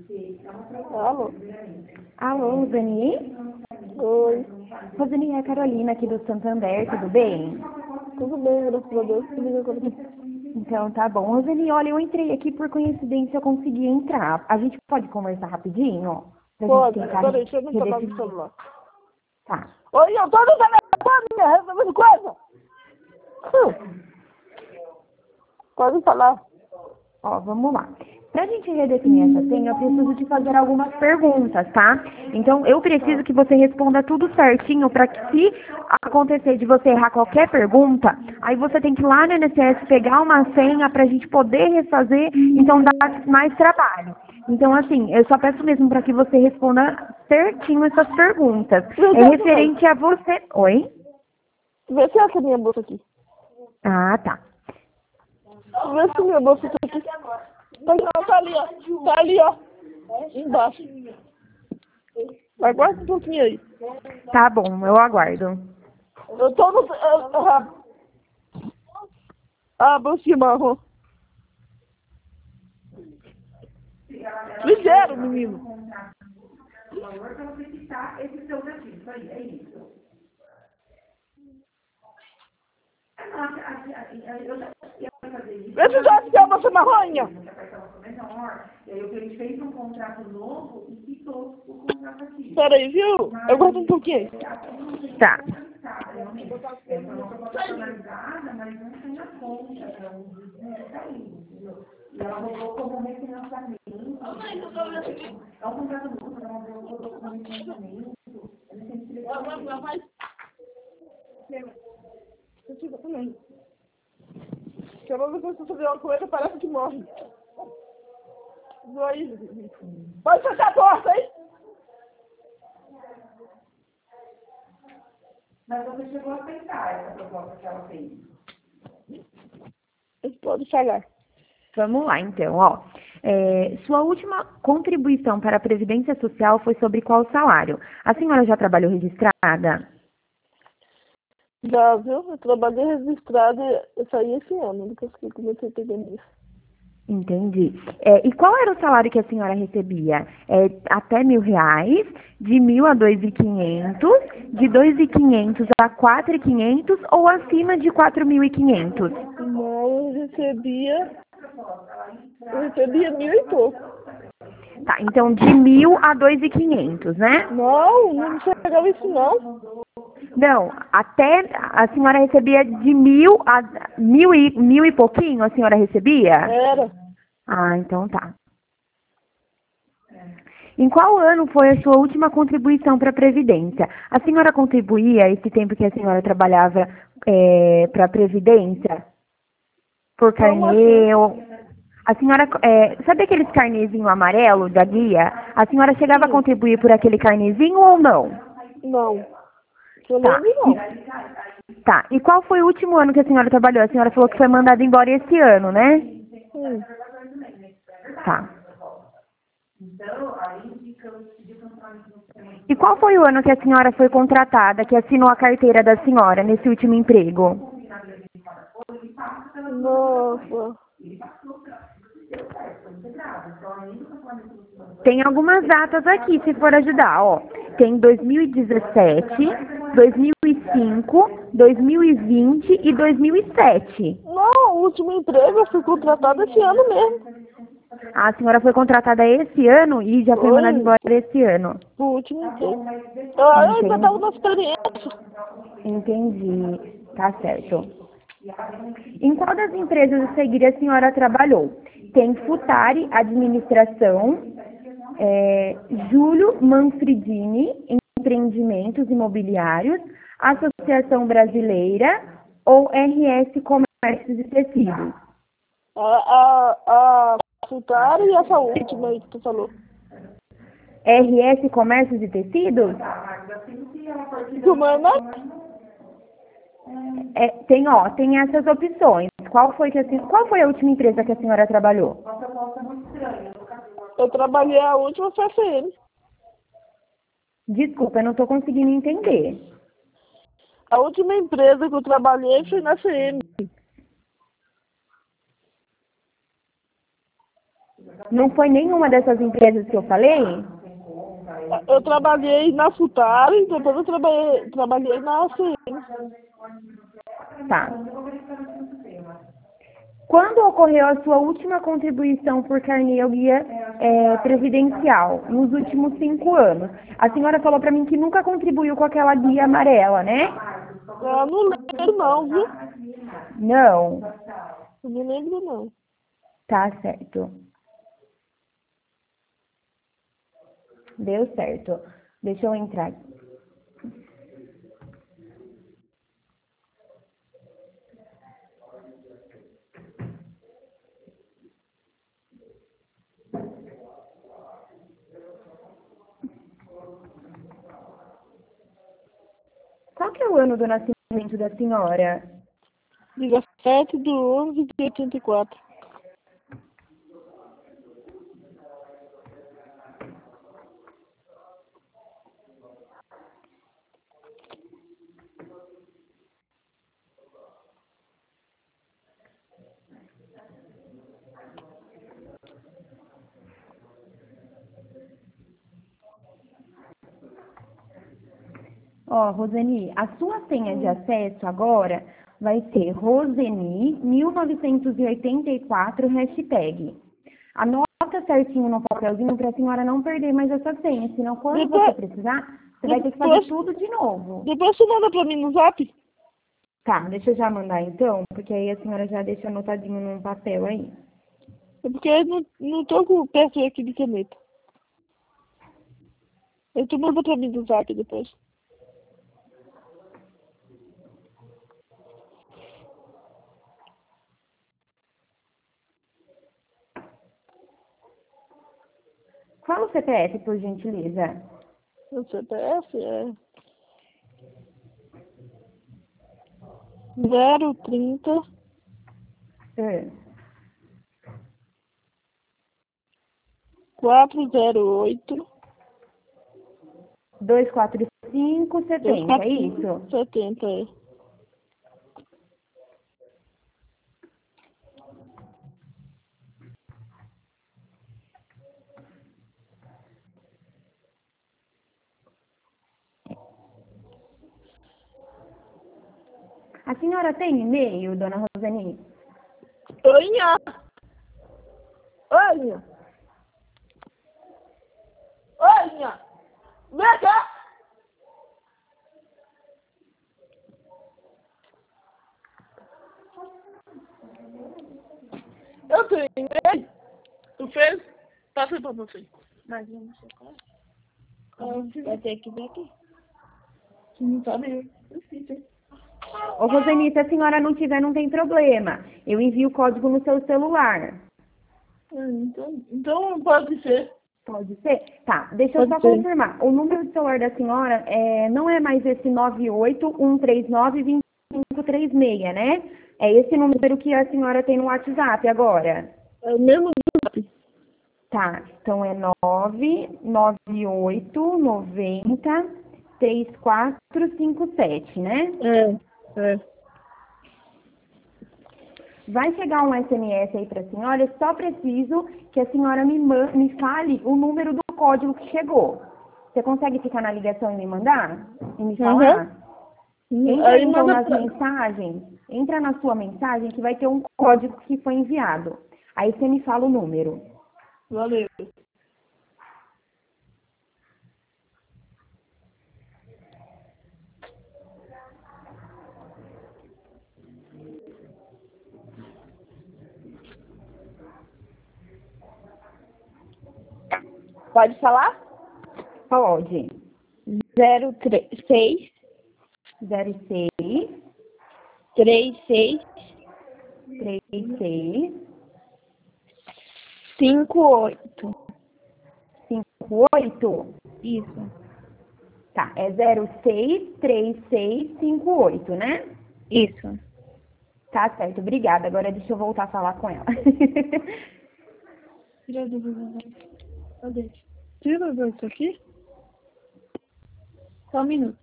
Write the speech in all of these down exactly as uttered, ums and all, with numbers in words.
Alô? Alô, Rosani? Oi. Rosani, é a Carolina aqui do Santander, tudo bem? Tudo bem, graças a Deus. Tudo bem agora. Então, tá bom. Rosani, olha, eu entrei aqui por coincidência, eu consegui entrar. A gente pode conversar rapidinho? Pra Pode, gente tentar peraí, deixa eu não tomar no redefinir. celular. Tá. Oi, eu tô no telefone, resolvendo coisa. Hum. Pode falar. Ó, vamos lá. Pra gente redefinir essa senha, eu preciso te fazer algumas perguntas, tá? Então, eu preciso que você responda tudo certinho para que se acontecer de você errar qualquer pergunta, aí você tem que ir lá no I N S S pegar uma senha pra gente poder refazer, então dá mais trabalho. Então, assim, eu só peço mesmo para que você responda certinho essas perguntas. É referente a você... Oi? Vê se acha minha bolsa aqui. Ah, tá. Vê se minha bolsa tá aqui. Não, não, tá ali, ó. Tá ali, ó. Embaixo. Aguarda um pouquinho aí. Tá bom, eu aguardo. Eu tô no... eu- ah, ah, bolsinha marrom. Ligeiro, menino. Vê se já se a bolsa marronha. Peraí, viu? Eu guardo um pouquinho. Tá. Se eu não consigo fazer uma coisa, parece que morre. Aí. Pode fechar a porta, hein? Mas você chegou a aceitar essa proposta que ela fez? Pode falar. Vamos lá, então, ó. É, sua última contribuição para a Previdência Social foi sobre qual salário? A senhora já trabalhou registrada? Já, viu? Eu trabalhei registrada, eu saí esse ano, depois que eu comecei a pegar isso. Entendi. É, e qual era o salário que a senhora recebia? É, até mil reais, de mil a dois mil e quinhentos, de dois mil e quinhentos a quatro mil e quinhentos ou acima de quatro mil e quinhentos? Não, eu recebia, eu recebia mil e pouco. Tá, então de mil a dois mil e quinhentos, né? Não, não chegava isso não. Não, até a senhora recebia de mil a mil e, mil e pouquinho, a senhora recebia? Era. Ah, então tá. Em qual ano foi a sua última contribuição para a Previdência? A senhora contribuía esse tempo que a senhora trabalhava é, para a Previdência? Por Como assim? carnê? Ou... A senhora, é, sabe aqueles carnezinho amarelo da guia? A senhora chegava a Sim. contribuir por aquele carnezinho ou não? Não. Eu Tá. lembro não. E, tá. E qual foi o último ano que a senhora trabalhou? A senhora falou que foi mandada embora esse ano, né? Hum. Tá. E qual foi o ano que a senhora foi contratada, que assinou a carteira da senhora nesse último emprego? Nossa. Tem algumas datas aqui, se for ajudar, ó. Tem dois mil e dezessete, dois mil e cinco, dois mil e vinte e dois mil e sete. Não, o último emprego eu fui contratada esse ano mesmo. A senhora foi contratada esse ano e já foi mandada Foi embora esse ano. o último emprego. Eu, eu ainda Entendi. estava na experiência. Entendi. Tá certo. Em qual das empresas a seguir a senhora trabalhou? Tem Futari Administração, é, Júlio Manfredini, Empreendimentos Imobiliários, Associação Brasileira ou R S Comércios e Tecidos? A, a, a Futari e essa última aí que tu falou. R S Comércios e Tecidos? Como é, né? É, tem, ó, tem essas opções. Qual foi, que a, sen- qual foi a última empresa que a senhora trabalhou? Eu trabalhei a última foi a C M. Desculpa, eu não estou conseguindo entender. A última empresa que eu trabalhei foi na C M. Não foi nenhuma dessas empresas que eu falei? Eu trabalhei na Futari, depois eu trabalhei, trabalhei na A C M. Tá. Quando ocorreu a sua última contribuição por carnê ao guia é, previdencial? Nos últimos cinco anos. A senhora falou para mim que nunca contribuiu com aquela guia amarela, né? Eu não lembro não, viu? Não. Eu não lembro não. Tá certo. Deu certo. Deixa eu entrar aqui. Qual que é o ano do nascimento da senhora? dezessete de onze de oitenta e quatro. Ó, Roseni, a sua senha de acesso agora vai ser Roseni mil novecentos e oitenta e quatro hashtag. Anota certinho no papelzinho para a senhora não perder mais essa senha, senão quando Depois, você precisar, você vai ter que fazer depois, tudo de novo. depois você manda pra mim no zap? Tá, deixa eu já mandar então, porque aí a senhora já deixa anotadinho num papel aí. É porque eu não, não tô com perto aqui de caneta. Aí tu manda pra mim no zap depois. Qual o C P F, por gentileza? O C P F é zero trinta É. quatro zero oito dois quatro cinco dois setenta, é quatro cinco isso? setenta é. A senhora tem e-mail, dona Roseni? Oi, Nha. Oi, Nha. Oi, Nha. Vem cá. Eu tenho e-mail. Tu fez? Passei pra você. Mas eu não sei qual é. Vai ter que vir aqui. Se não sabe, eu fiz, hein? Ô, Roseni, se a senhora não tiver, não tem problema. Eu envio o código no seu celular. Hum, Então, então pode ser. Pode ser? Tá, deixa eu Pode só ser. confirmar. O número de celular da senhora é, não é mais esse nove oito um três nove dois cinco três seis, né? É esse número que a senhora tem no WhatsApp agora. É o mesmo zap. Tá, então é nove nove oito nove zero três quatro cinco sete, né? É, é. Vai chegar um S M S aí para a senhora, eu só preciso que a senhora me, man- me fale o número do código que chegou. Você consegue ficar na ligação e me mandar? E me falar? Uhum. Entra Aí então manda nas pra... mensagens, entra na sua mensagem que vai ter um código que foi enviado. Aí você me fala o número. Valeu. Pode falar? Pode. Zero três seis zero seis três seis três seis cinco oito. cinco oito. Isso. Tá, é zero seis três seis cinco oito, né? Isso. Tá certo, obrigada. Agora deixa eu voltar a falar com ela. Tira do... Cadê? Tira do- isso aqui. Só um minuto.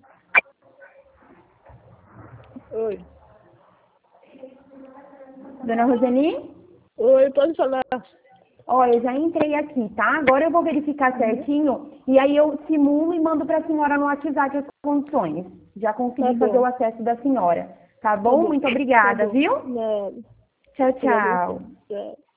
Oi. Dona Roseni? Oi, pode falar. Ó, eu já entrei aqui, tá? Agora eu vou verificar certinho e aí eu simulo e mando para a senhora no WhatsApp as condições. Já consegui Tá fazer bom. o acesso da senhora. Tá Tá bom? bom. Muito Tá obrigada, bom. viu? Nada. Tchau, Obrigada a tchau. você. Tchau.